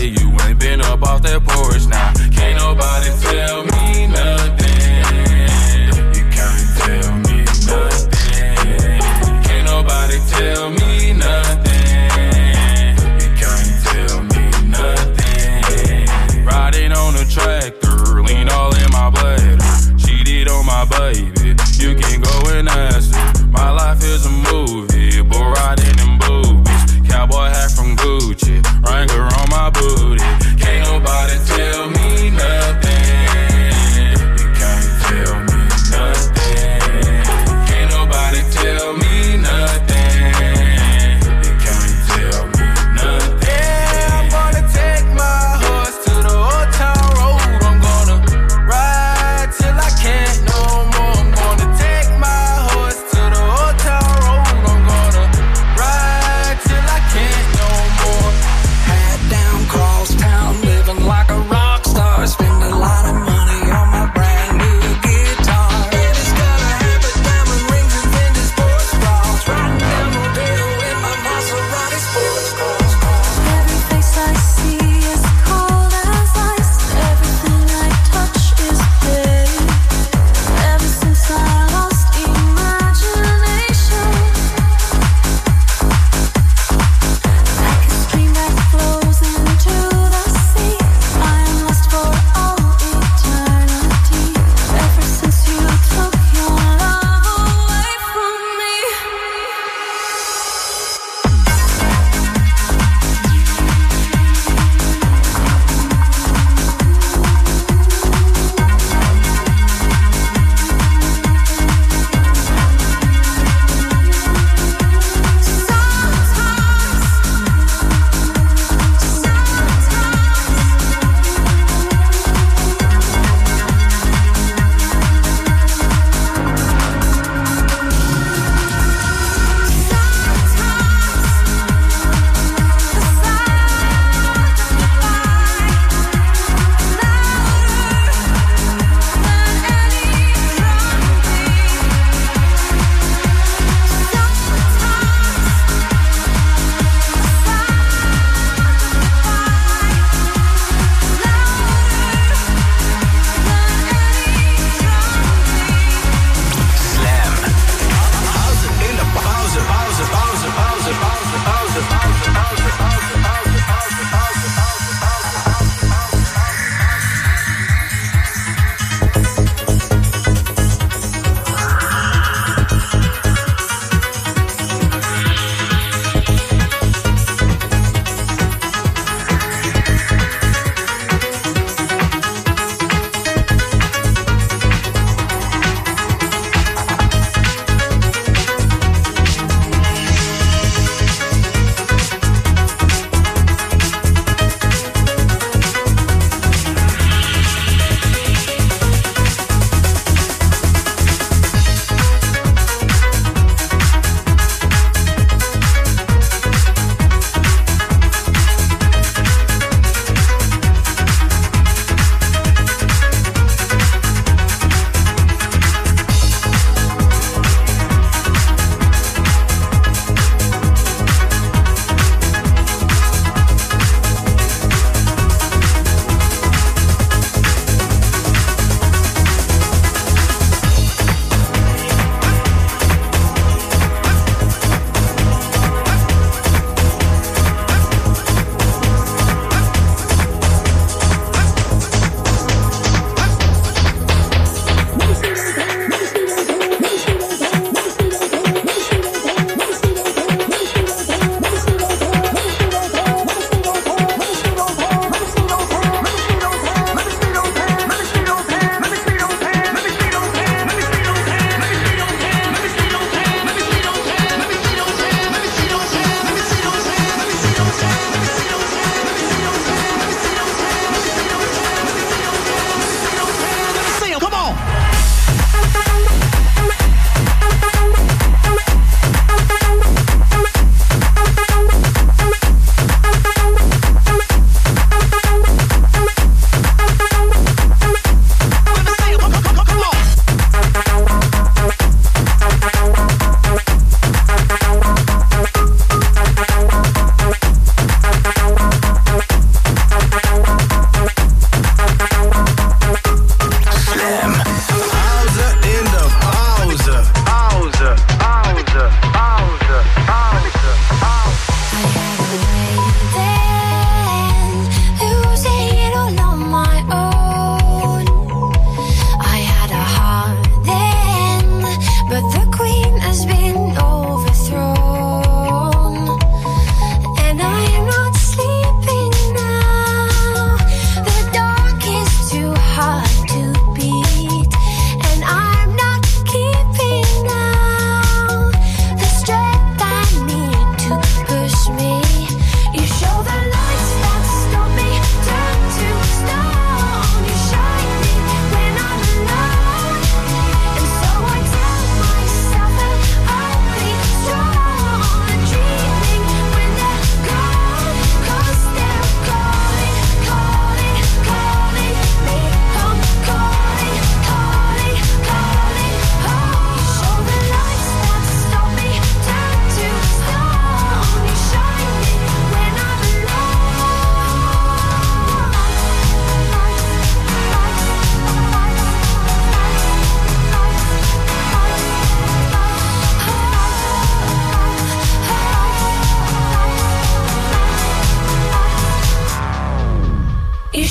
say you ain't been up off that porch now. Can't nobody tell me nothing. You can't tell me nothing. Can't nobody tell me nothing. You can't tell me nothing. Riding on a tractor, lean all in my bladder. Cheated on my baby, you can go and ask her. My life is a movie, but riding in boobies. Cowboy hat from Gucci, Wrangler on my booty. Can't nobody tell me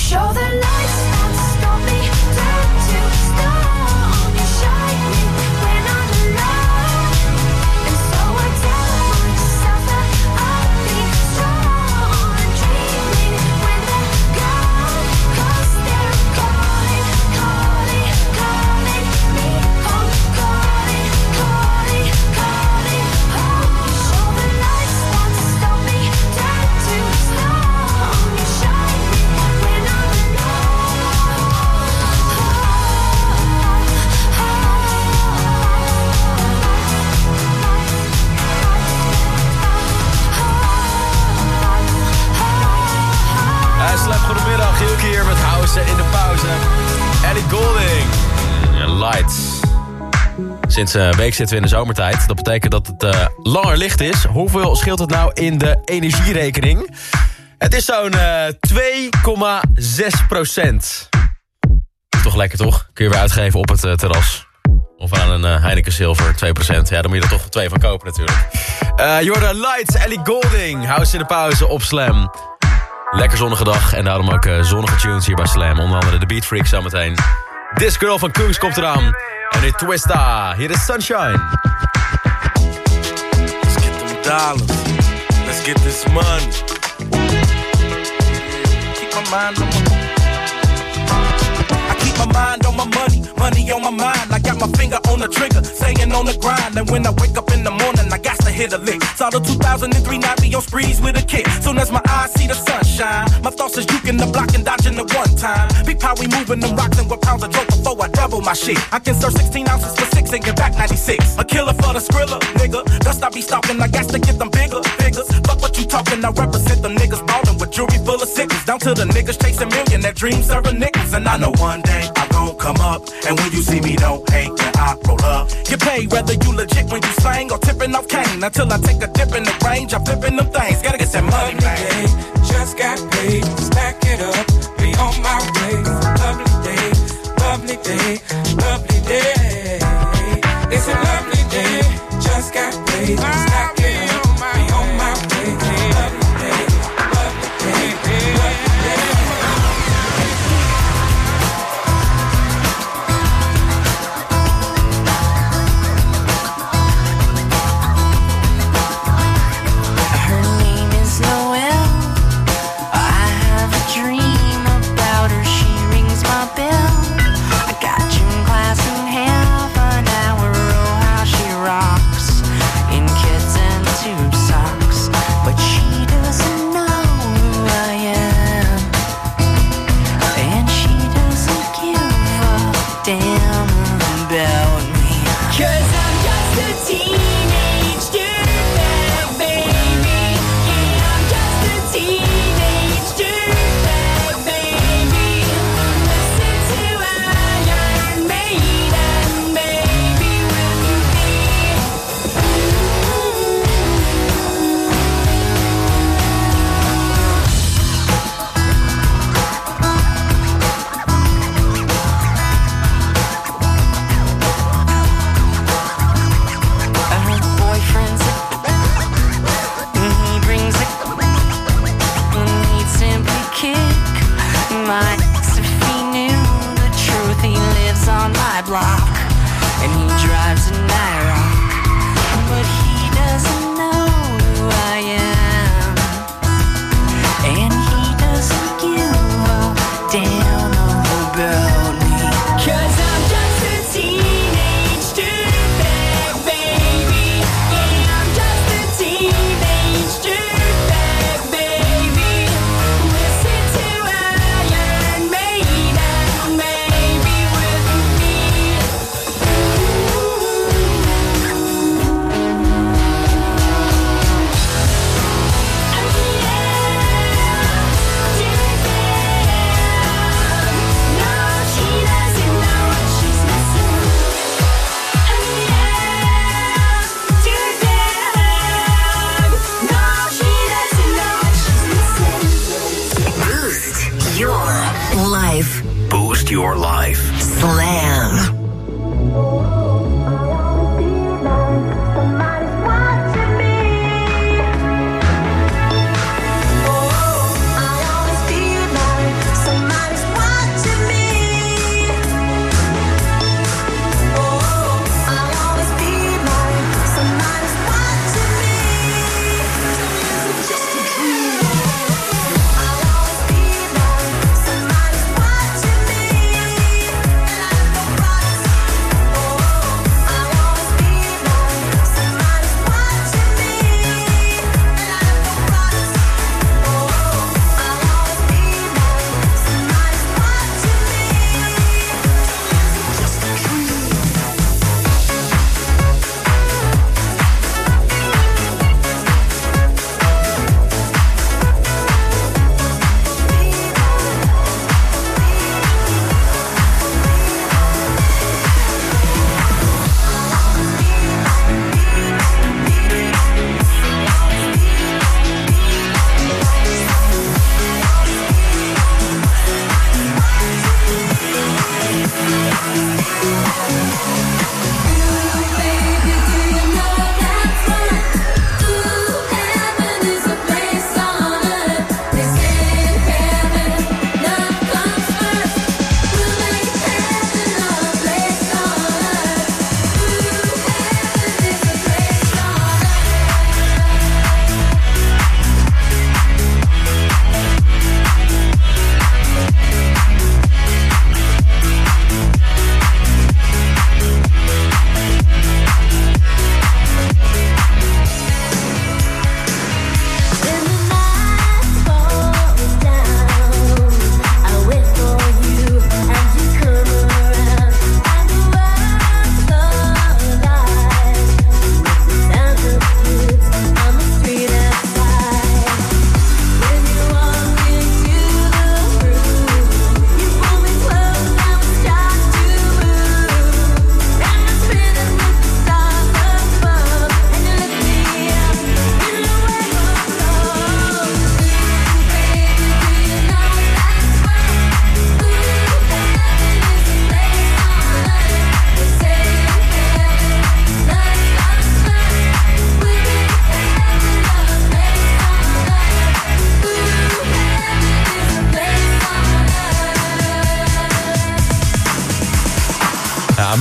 show the lights won't stop me. Turn to stone. You shine me when I'm alone. And so I tell myself that I'll be strong. Dreaming when they're gone. 'Cause they're calling, calling, calling me home. Calling, calling, calling home. You show the lights won't stop me. Turn to stone. You shine me when I'm Slap, goedemiddag. Hilke hier met House in de pauze. Ellie Goulding. Lights. Sinds een week zitten we in de zomertijd. Dat betekent dat het langer licht is. Hoeveel scheelt het nou in de energierekening? Het is zo'n 2,6%. Toch lekker, toch? Kun je weer uitgeven op het terras. Of aan een Heineken Silver, 2%. Ja, dan moet je er toch 2 van kopen natuurlijk. Jordan Lights, Ellie Goulding. House in de pauze op Slam. Lekker zonnige dag en daarom ook zonnige tunes hier bij Slam. Onder andere de Beat Freak zometeen. This Girl van Kungs komt eraan. En nu Twista. Hier is Sunshine. Let's get them dollars. Let's get this money. Keep my mind on my... I keep my mind on my money, money on my mind. I got my finger on the trigger, staying on the grind. And when I wake up in the morning, I got to hit a lick. Saw the 2003 Navi on sprees with a kick. Soon as my eyes see the sunshine, my thoughts is juking the block and dodging the one time. Peep how we moving them rocks and what pounds of dope before I double my shit. I can serve 16 ounces for 6 and get back 96. A killer for the skrilla, nigga. Dust I be stalking, I got to get them bigger figures. Fuck what you talking, I represent them niggas ballin' with jewelry full of sickles. Down to the niggas chasing millionaire dreams, serving niggas. And I know one day I'm gon' come up. And when you see me, don't hate when I roll up. Get paid whether you legit when you slang or tipping off cane. Until I take a dip in the range, I'm flipping them things. Gotta get that money, man. Just got paid, stack it up, be on my way. Lovely day, lovely day, lovely day. It's a lovely day. Just got paid, stack it up, be on my way. Lovely day, lovely day, lovely day. your life. Slam. Somebody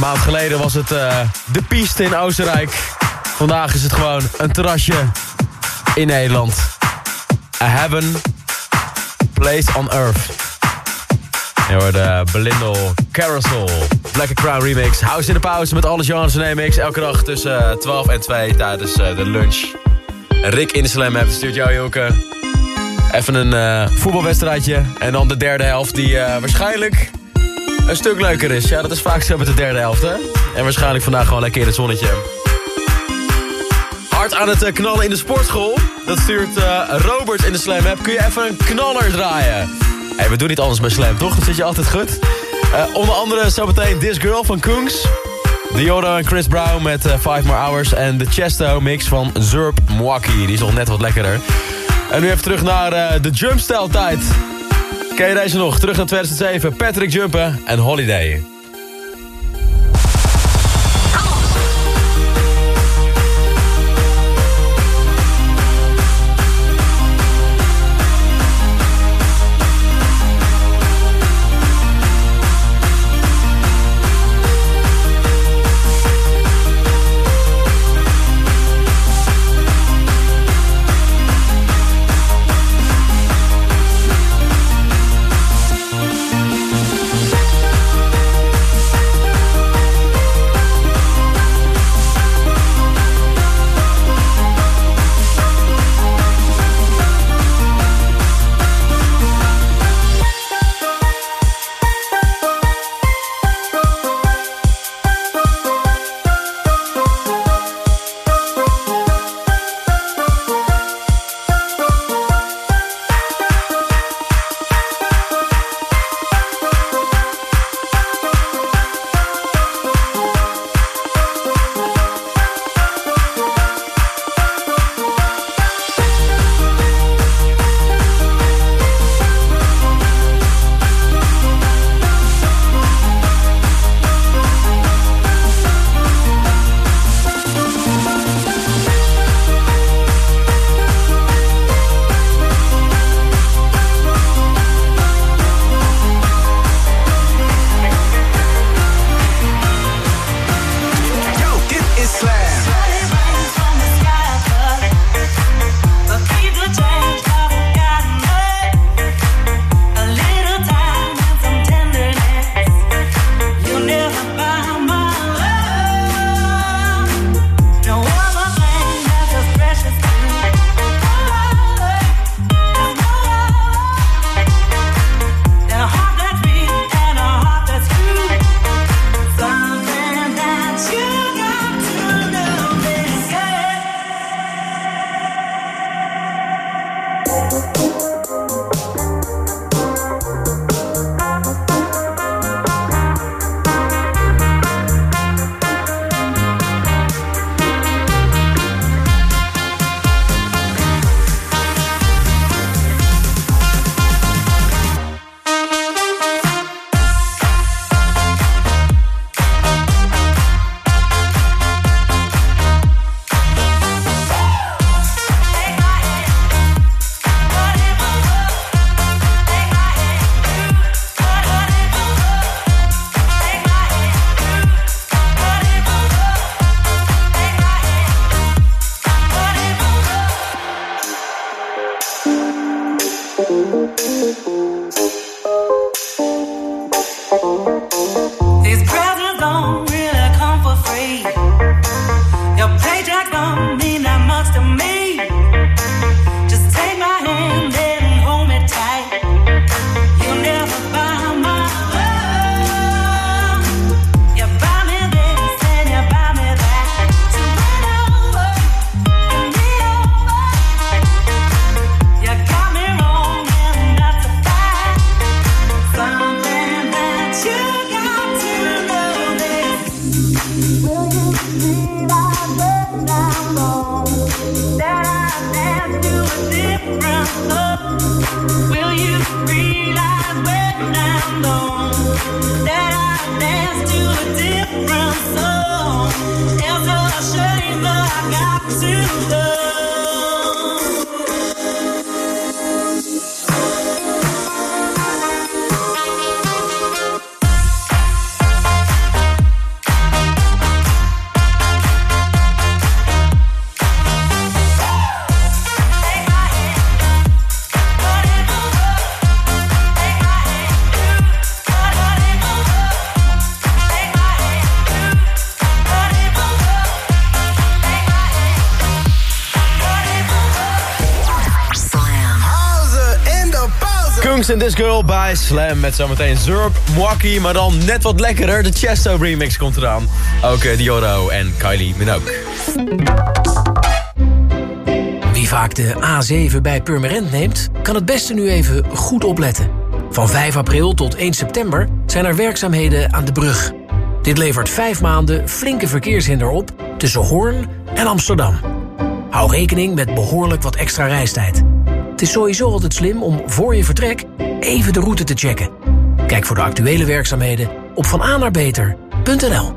maand geleden was het de piste in Oostenrijk. Vandaag is het gewoon een terrasje in Nederland. A heaven, place on earth. Je hoorde Belindel, Carousel, Black Crown remix. House in de pauze met alle genres in één mix. Elke dag tussen 12 en 2 tijdens de lunch. Rick in de Slam App stuurt jou, Joke. Even een voetbalwedstrijdje. En dan de derde helft die waarschijnlijk een stuk leuker is. Ja, dat is vaak zo met de derde helft, hè. En waarschijnlijk vandaag gewoon lekker in het zonnetje. Hard aan het knallen in de sportschool. Dat stuurt Robert in de Slam App. Kun je even een knaller draaien? Hey, we doen niet anders bij Slam, toch? Dat zit je altijd goed. Onder andere zometeen This Girl van Kungs. Diordo en Chris Brown met 5 More Hours. En de Chesto mix van Zurb Mwaki. Die is nog net wat lekkerder. En nu even terug naar de jumpstyle tijd. Ken je deze nog? Terug naar 2007. Patrick Jumpen en Holiday. These presents don't really come for free. Your paycheck don't mean that much to me. Just take my hand and hold me tight. You'll never buy my love. You buy me this and you buy me that. So win over and me over. You got me wrong and that's a fact. Something that you got to know this. Will you realize when I'm gone that I dance to a different song? Will you realize when I'm gone that I dance to a different song? It's a shame that I got to go. Jungs and This Girl by Slam. Met zometeen Zurb, Mwaki, maar dan net wat lekkerder. De Chesto remix komt eraan. Ook Dioro en Kylie Minogue. Wie vaak de A7 bij Purmerend neemt, kan het beste nu even goed opletten. Van 5 april tot 1 september zijn er werkzaamheden aan de brug. Dit levert 5 maanden flinke verkeershinder op tussen Hoorn en Amsterdam. Hou rekening met behoorlijk wat extra reistijd. Het is sowieso altijd slim om voor je vertrek even de route te checken. Kijk voor de actuele werkzaamheden op vananaarbeter.nl.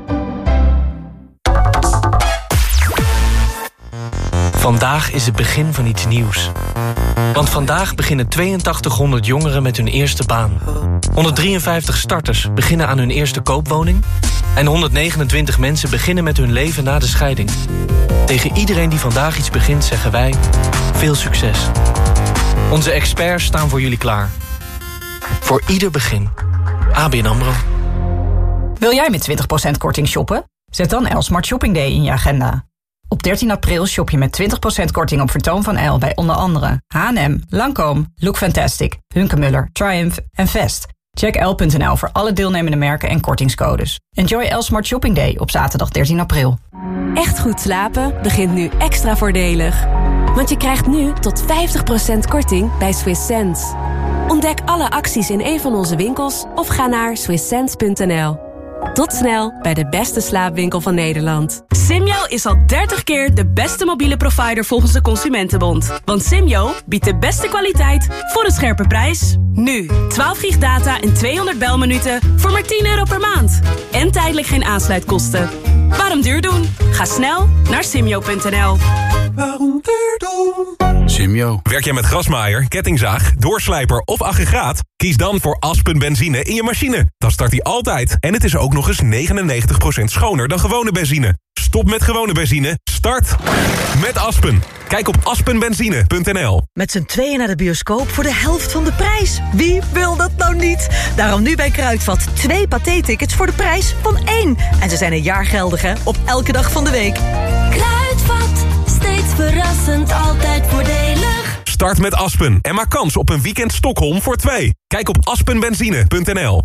Vandaag is het begin van iets nieuws. Want vandaag beginnen 8200 jongeren met hun eerste baan. 153 starters beginnen aan hun eerste koopwoning. En 129 mensen beginnen met hun leven na de scheiding. Tegen iedereen die vandaag iets begint zeggen wij: veel succes. Onze experts staan voor jullie klaar. Voor ieder begin. ABN AMRO. Wil jij met 20% korting shoppen? Zet dan Elsmart Shopping Day in je agenda. Op 13 april shop je met 20% korting op vertoon van Elle bij onder andere H&M, Lancôme, Look Fantastic, Hunkemuller, Triumph en Vest. Check Elle.nl voor alle deelnemende merken en kortingscodes. Enjoy Elsmart Shopping Day op zaterdag 13 april. Echt goed slapen begint nu extra voordelig. Want je krijgt nu tot 50% korting bij Swiss Sense. Ontdek alle acties in een van onze winkels of ga naar swisssense.nl. Tot snel bij de beste slaapwinkel van Nederland. Simyo is al 30 keer de beste mobiele provider volgens de Consumentenbond. Want Simyo biedt de beste kwaliteit voor een scherpe prijs. Nu, 12 gig data en 200 belminuten voor maar €10 per maand. En tijdelijk geen aansluitkosten. Waarom duur doen? Ga snel naar simyo.nl. Waarom duur doen? Simyo. Werk jij met grasmaaier, kettingzaag, doorslijper of aggregaat? Kies dan voor Aspen benzine in je machine. Dan start hij altijd. En het is ook nog eens 99% schoner dan gewone benzine. Stop met gewone benzine. Start met Aspen. Kijk op aspenbenzine.nl. Met z'n tweeën naar de bioscoop voor de helft van de prijs. Wie wil dat nou niet? Daarom nu bij Kruidvat 2 Pathé-tickets voor de prijs van 1. En ze zijn een jaar geldig, hè? Op elke dag van de week. Kruidvat, steeds verrassend, altijd voordelig. Start met Aspen en maak kans op een weekend Stockholm voor 2. Kijk op aspenbenzine.nl.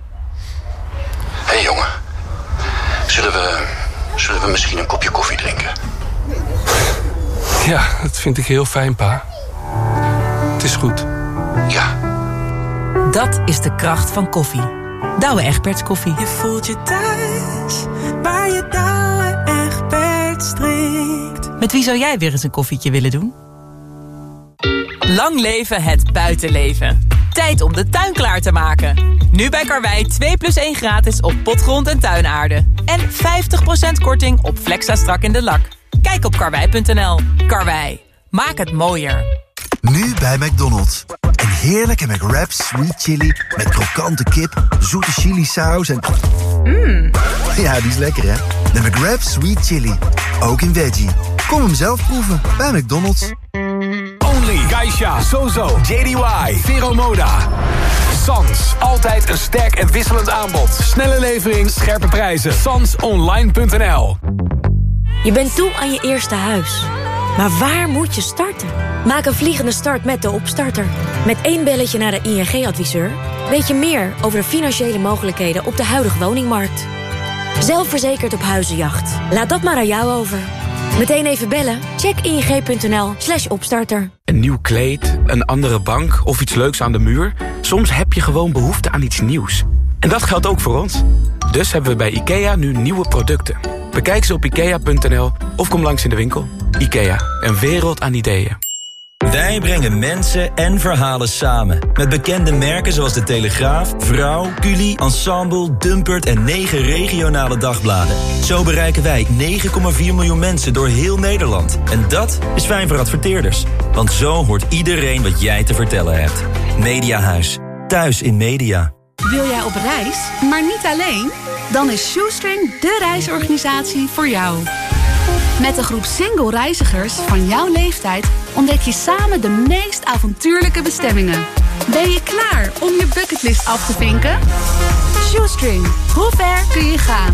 Hé jongen, zullen we misschien een kopje koffie drinken? Ja, dat vind ik heel fijn, pa. Het is goed. Ja. Dat is de kracht van koffie. Douwe Egberts koffie. Je voelt je thuis, waar je Douwe Egberts drinkt. Met wie zou jij weer eens een koffietje willen doen? Lang leven het buitenleven. Tijd om de tuin klaar te maken. Nu bij Karwei 2+1 gratis op potgrond en tuinaarde. En 50% korting op Flexa strak in de lak. Kijk op karwei.nl. Karwei, maak het mooier. Nu bij McDonald's. Een heerlijke McWrap sweet chili met krokante kip, zoete chilisaus en... Ja, die is lekker, hè? De McWrap sweet chili. Ook in veggie. Kom hem zelf proeven bij McDonald's. Only, Geisha, Sozo, JDY, Vero Moda. Sans, altijd een sterk en wisselend aanbod. Snelle levering, scherpe prijzen. Sansonline.nl. Je bent toe aan je eerste huis. Maar waar moet je starten? Maak een vliegende start met de Opstarter. Met 1 belletje naar de ING-adviseur... weet je meer over de financiële mogelijkheden op de huidige woningmarkt. Zelfverzekerd op huizenjacht. Laat dat maar aan jou over. Meteen even bellen? Check ing.nl/opstarter. Een nieuw kleed, een andere bank of iets leuks aan de muur. Soms heb je gewoon behoefte aan iets nieuws. En dat geldt ook voor ons. Dus hebben we bij IKEA nu nieuwe producten. Bekijk ze op ikea.nl of kom langs in de winkel. IKEA, een wereld aan ideeën. Wij brengen mensen en verhalen samen. Met bekende merken zoals De Telegraaf, Vrouw, Culi, Ensemble, Dumpert en 9 regionale dagbladen. Zo bereiken wij 9,4 miljoen mensen door heel Nederland. En dat is fijn voor adverteerders. Want zo hoort iedereen wat jij te vertellen hebt. Mediahuis. Thuis in media. Wil jij op reis, maar niet alleen? Dan is Shoestring de reisorganisatie voor jou. Met een groep single reizigers van jouw leeftijd ontdek je samen de meest avontuurlijke bestemmingen. Ben je klaar om je bucketlist af te vinken? Shoestring, hoe ver kun je gaan?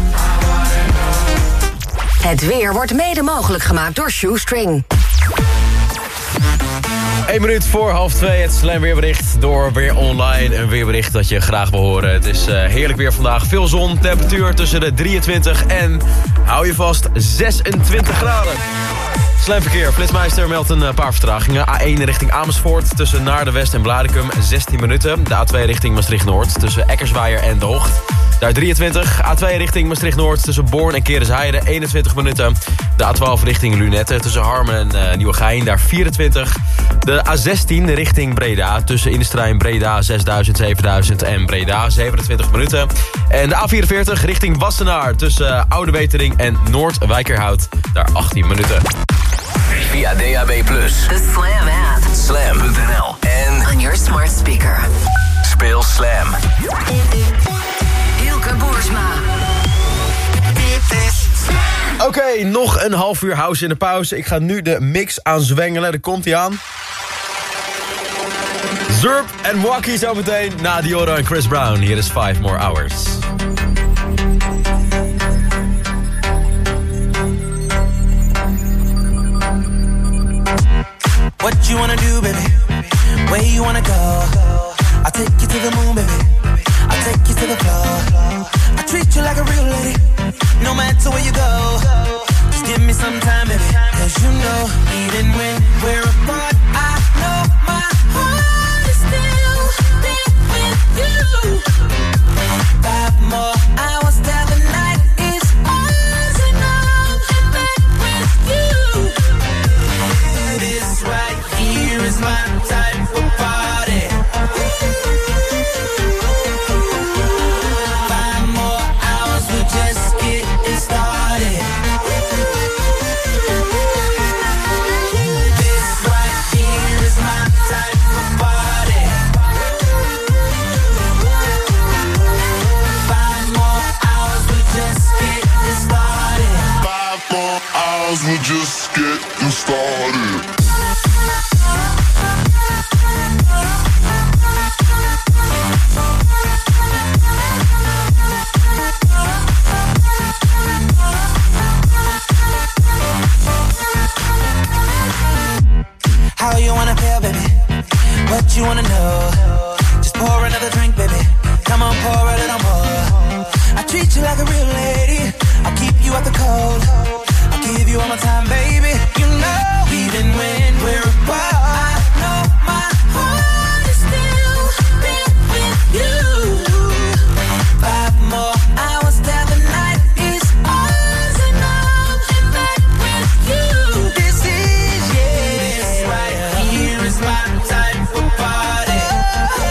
Het weer wordt mede mogelijk gemaakt door Shoestring. 1 minuut voor 1:30, het Slam weerbericht door Weer Online. Een weerbericht dat je graag wil horen. Het is heerlijk weer vandaag. Veel zon, temperatuur tussen de 23 en, hou je vast, 26 graden. Slamverkeer, Flitsmeister meldt een paar vertragingen. A1 richting Amersfoort tussen Naarden-West en Blaricum 16 minuten. De A2 richting Maastricht-Noord tussen Eckersweijer en De Hocht. Daar 23. A2 richting Maastricht-Noord tussen Born en Kerensheide 21 minuten. De A12 richting Lunette tussen Harmen en Nieuwegein. Daar 24. De A16 richting Breda tussen Innistrijn, Breda 6000, 7000 en Breda 27 minuten. En de A44 richting Wassenaar tussen Oude Wetering en Noordwijkerhout. Daar 18 minuten. Via DAB+. The Slam app. Slam.nl. En On your smart speaker. speel Slam. Hilke Boersma. Oké, nog een half uur house in de pauze. Ik ga nu de mix aanzwengelen. Daar komt hij aan. Zurp en Wacky zometeen na Diora en Chris Brown. Hier is 5 More Hours. What you wanna do, baby? Where you wanna go? I'll take you to the moon, baby. I'll take you to the floor. I treat you like a real lady, no matter where you go. Just give me some time, baby. Cause you know, even when we're apart, I know my heart is still there with you. 5 more hours till the night is ours, and I'm in bed with you. This right here is my type of party. 5 more hours, we're just getting started. This right here is my type of party. 5 more hours, we're just getting started. 5 more hours, we're just getting started. How you wanna feel, baby? What you wanna know? Just pour another drink, baby. Come on, pour a little more. I treat you like a real lady. I'll keep you out the cold. I'll give you all my time, baby. You know, even when we're apart, I know my heart is still there with you. 5 more hours till the night is ours, and I'm in bed with you. This is, yeah, this right here is my type of party.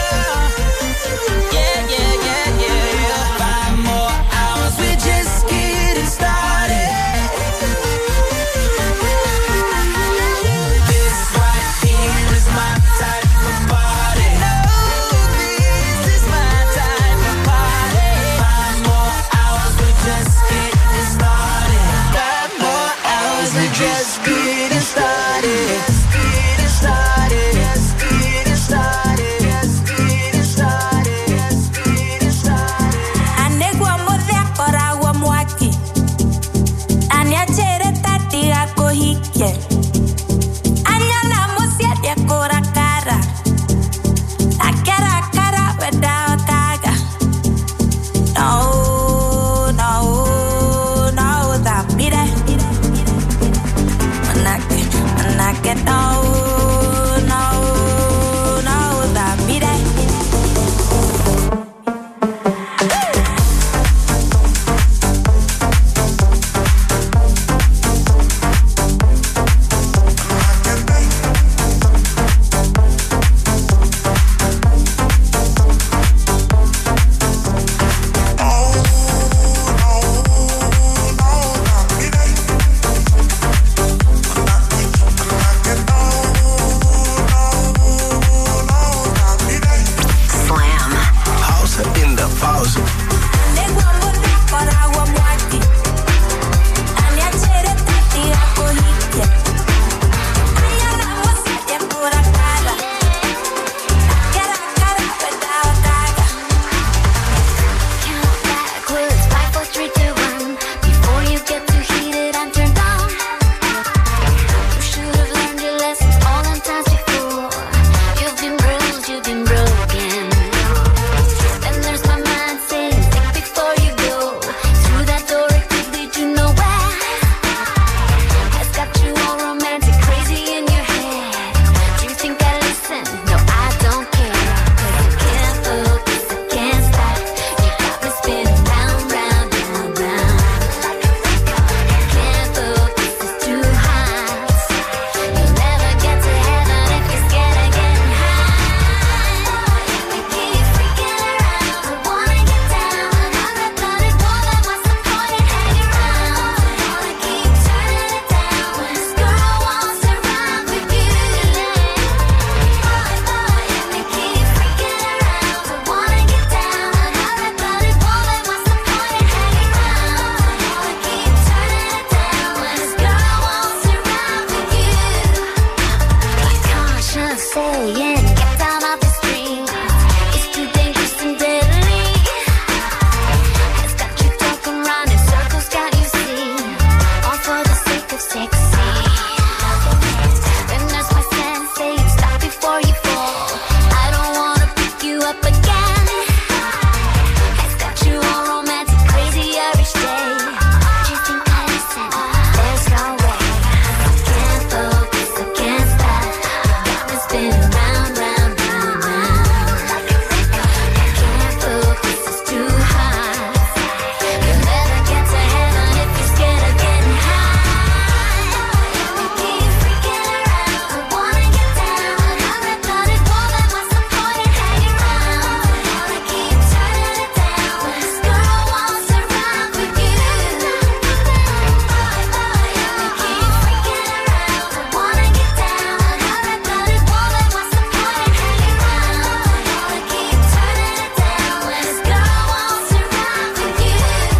saying, get down off the street. It's too dangerous and deadly. It's got you talking round in circles, can't you see? All for the sake of sexy. Then there's my sensei, stop before you fall. I don't wanna pick you up again. It's got you all romantic, crazy every day. Do you think I listen? There's no way. I can't focus, I can't stop. You got me spinning round, round, round, round. I can't focus, it's too hot. You'll never get to heaven if you're scared of getting high. You keep freaking around, I wanna get down. I'm a blooded woman, what's the point in hanging around? I keep turning it down. This girl wants to rock with you. You keep freaking around, I wanna get down. I'm a blooded woman, what's the point in hanging around? I keep turning it down. This girl wants to rock with you.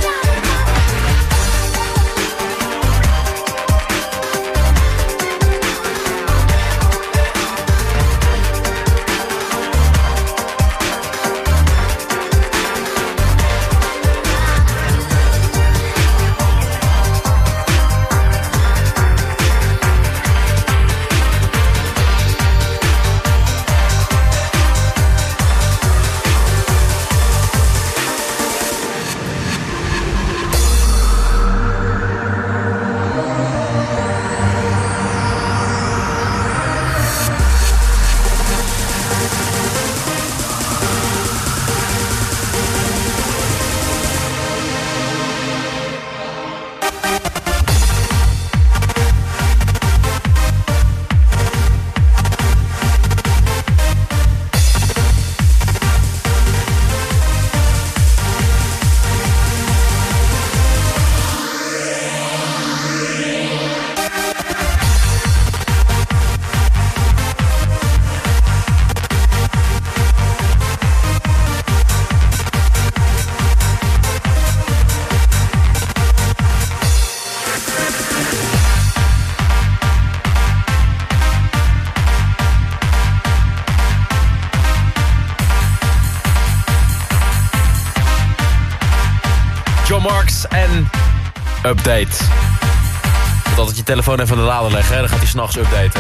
John Marks en Update. Je moet altijd je telefoon even aan de lader leggen, hè? Dan gaat hij 's nachts updaten.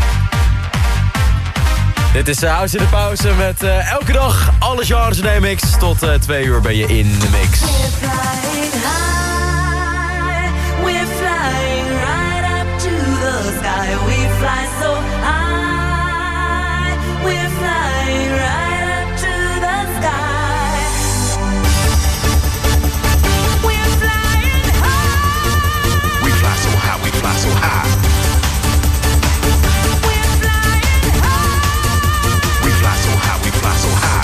Dit is House in de Pauze met elke dag alle genres in één mix. Tot 2 uur ben je in de mix. We're flying right up to the sky. We fly so high. We're flying right up to the sky. We're flying high. We fly so high, we fly so high. We're flying high. We fly so high, we fly so high.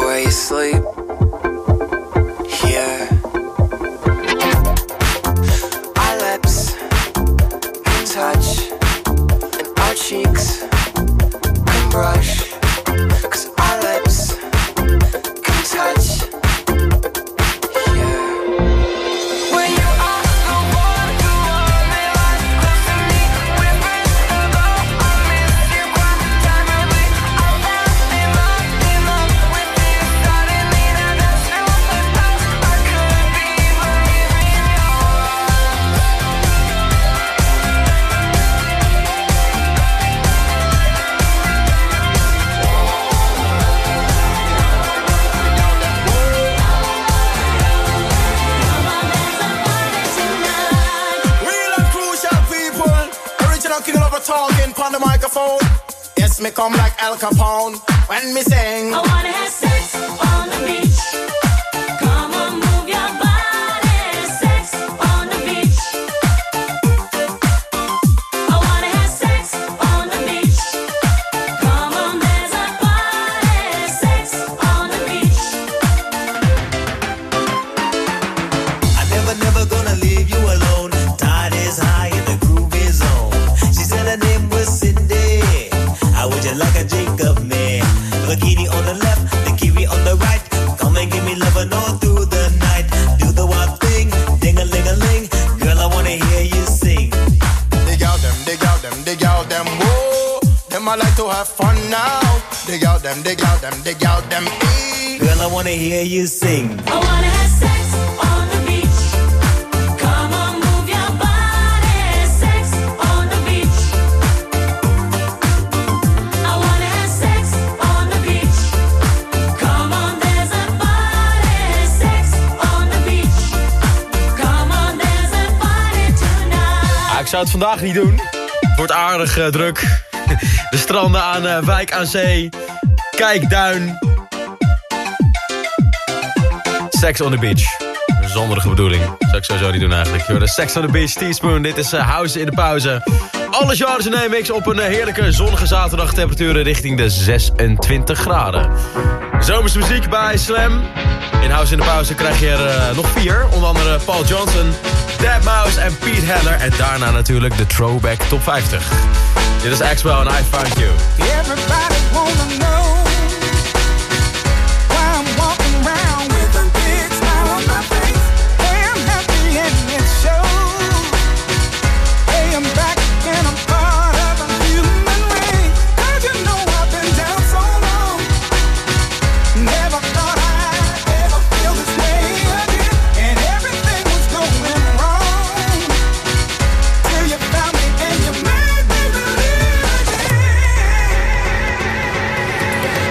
where you sleep. Here. Our lips can touch, and our cheeks can brush. 'Cause our lips can touch. Talking on the microphone. Yes, me come like Al Capone when me sing. I wanna have sex on the beach. Come on, move your body. Sex on the beach. I wanna have sex on the beach. Come on, there's a party. Sex on the beach. I'm never gonna leave you alone. Tide is high and the groove is on. She said her name was Cindy. How would you like a Jacob man? The bikini on the left, the kiwi on the right. Come and give me loving all through the night. Do the wild thing, ding-a-ling-a-ling. Girl, I wanna hear you sing. Dig out them, dig out them, dig out them. Whoa, them I like to have fun now. Dig out them, dig out them, dig out them. Girl, I wanna hear you sing. I wanna have sex on the beach. Come on, move your body. Sex on the beach. I wanna have sex on the beach. Come on, there's a party. Sex on the beach. Come on, there's a party tonight. Ik zou het vandaag niet doen. Het wordt aardig druk. De stranden aan Wijk aan Zee. Kijkduin. Sex on the beach. Een zonderige bedoeling. Zou ik sowieso niet doen eigenlijk. De Sex on the Beach, Teaspoon. Dit is House in de pauze. Alle genres in een mix op een heerlijke zonnige zaterdag. Temperaturen richting de 26 graden. Zomerse muziek bij Slam. In House in de pauze krijg je er nog 4. Onder andere Paul Johnson, Deadmau5 en Pete Heller. En daarna natuurlijk de Throwback Top 50. Dit is Axwell en I Found You. Everybody wanna know why I'm walking around with a big smile on my face. Hey, I'm happy and it shows. Hey, I'm back and I'm part of a human race. 'Cause you know I've been down so long. Never thought I'd ever feel this way again. And everything was going wrong till you found me and you made me believe again.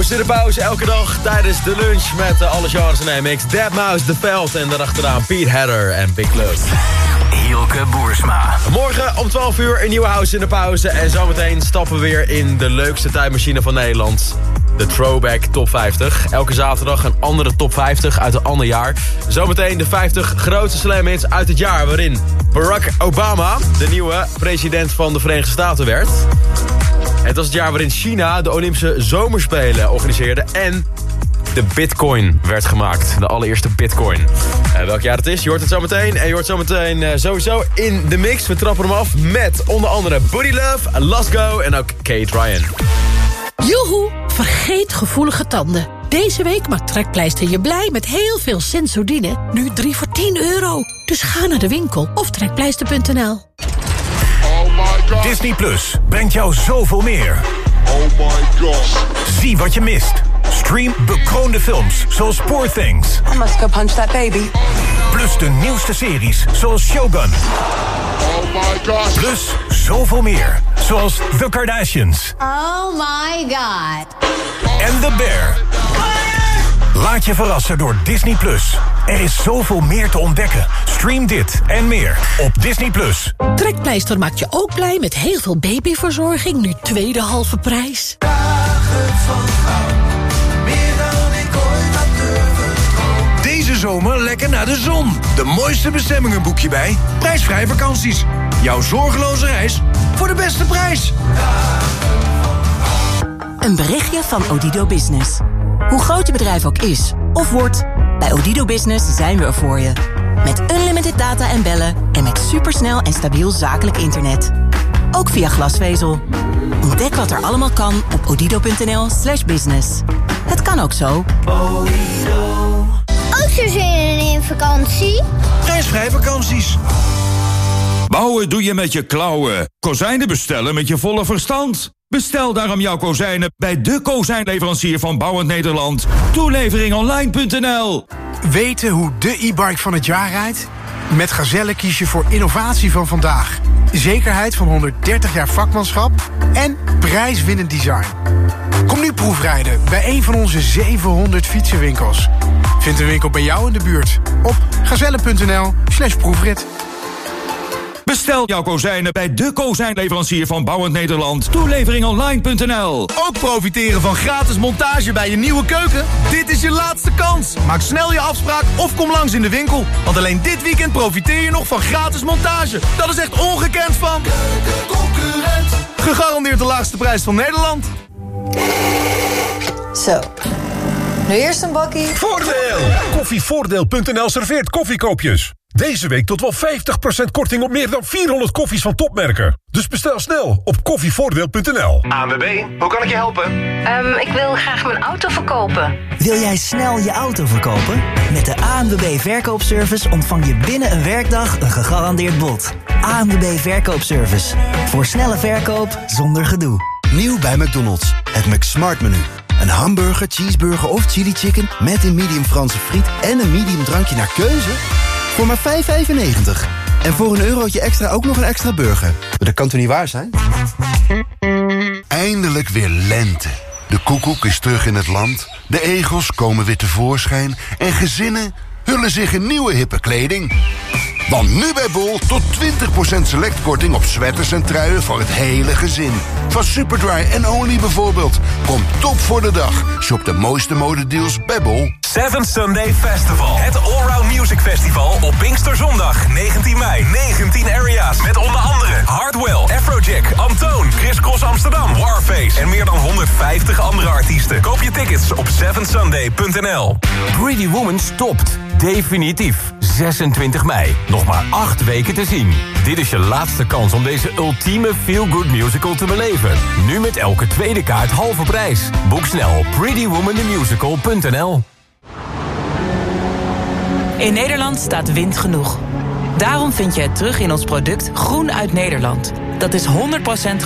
House in de pauze, elke dag tijdens de lunch met alle genres en mix. Deadmau5, The Veld en daarachteraan Pete Hatter en Big Love. Hielke Boersma. Morgen om 12 uur een nieuwe House in de pauze. En zometeen stappen we weer in de leukste tijdmachine van Nederland. De Throwback Top 50. Elke zaterdag een andere Top 50 uit een ander jaar. Zometeen de 50 grootste slam hits uit het jaar waarin Barack Obama de nieuwe president van de Verenigde Staten werd. Het was het jaar waarin China de Olympische Zomerspelen organiseerde en de bitcoin werd gemaakt. De allereerste bitcoin. Welk jaar het is, je hoort het zo meteen. En je hoort zo meteen sowieso in de mix. We trappen hem af met onder andere Booty Love, Lasco en ook Kate Ryan. Joehoe, vergeet gevoelige tanden. Deze week maakt Trekpleister je blij met heel veel Sensodyne. Nu 3 voor €10. Dus ga naar de winkel of trekpleister.nl. Disney Plus brengt jou zoveel meer. Oh my god. Zie wat je mist. Stream bekroonde films zoals Poor Things. I must go punch that baby. Plus de nieuwste series zoals Shogun. Oh my god. Plus zoveel meer zoals The Kardashians. Oh my god. En The Bear. Laat je verrassen door Disney Plus. Er is zoveel meer te ontdekken. Stream dit en meer op Disney Plus. Trekpleister maakt je ook blij met heel veel babyverzorging. Nu tweede halve prijs. Deze zomer lekker naar de zon. De mooiste bestemmingen boek je bij Prijsvrij Vakanties. Jouw zorgeloze reis voor de beste prijs. Een berichtje van Odido Business. Hoe groot je bedrijf ook is of wordt, bij Odido Business zijn we er voor je. Met unlimited data en bellen en met supersnel en stabiel zakelijk internet. Ook via glasvezel. Ontdek wat er allemaal kan op odido.nl/business. Het kan ook zo. Ook zo zin in vakantie? Prijsvrij Vakanties. Bouwen doe je met je klauwen. Kozijnen bestellen met je volle verstand. Bestel daarom jouw kozijnen bij de kozijnleverancier van Bouwend Nederland. Toeleveringonline.nl. Weten hoe de e-bike van het jaar rijdt? Met Gazelle kies je voor innovatie van vandaag. Zekerheid van 130 jaar vakmanschap en prijswinnend design. Kom nu proefrijden bij een van onze 700 fietsenwinkels. Vind een winkel bij jou in de buurt op gazelle.nl/proefrit. Bestel jouw kozijnen bij de kozijnleverancier van Bouwend Nederland. Toeleveringonline.nl. Ook profiteren van gratis montage bij je nieuwe keuken? Dit is je laatste kans. Maak snel je afspraak of kom langs in de winkel. Want alleen dit weekend profiteer je nog van gratis montage. Dat is echt ongekend van Keukenconcurrent. Gegarandeerd de laagste prijs van Nederland. Zo. Nu eerst een bakkie. Voordeel! Koffievoordeel.nl serveert koffiekoopjes. Deze week tot wel 50% korting op meer dan 400 koffies van topmerken. Dus bestel snel op koffievoordeel.nl. ANWB, hoe kan ik je helpen? Ik wil graag mijn auto verkopen. Wil jij snel je auto verkopen? Met de ANWB Verkoopservice ontvang je binnen een werkdag een gegarandeerd bod. ANWB Verkoopservice. Voor snelle verkoop zonder gedoe. Nieuw bij McDonald's. Het McSmart menu. Een hamburger, cheeseburger of chili chicken met een medium Franse friet en een medium drankje naar keuze voor maar €5,95. En voor €1 extra ook nog een extra burger. Dat kan toch niet waar zijn? Eindelijk weer lente. De koekoek is terug in het land. De egels komen weer tevoorschijn. En gezinnen hullen zich in nieuwe hippe kleding. Want nu bij Bol tot 20% selectkorting op sweaters en truien voor het hele gezin. Van Superdry en Only bijvoorbeeld. Kom top voor de dag. Shop de mooiste modedeals bij Bol. 7 Sunday Festival. Het Allround Music Festival op Pinksterzondag 19 mei. 19 areas met onder andere Hardwell, Afrojack, Antoon, Chris Cross Amsterdam, Warface en meer dan 150 andere artiesten. Koop je tickets op 7sunday.nl. Pretty Woman stopt. Definitief. 26 mei. Nog maar 8 weken te zien. Dit is je laatste kans om deze ultieme feel-good musical te beleven. Nu met elke tweede kaart halve prijs. Boek snel op prettywomanthemusical.nl. In Nederland staat wind genoeg. Daarom vind je het terug in ons product Groen uit Nederland. Dat is 100%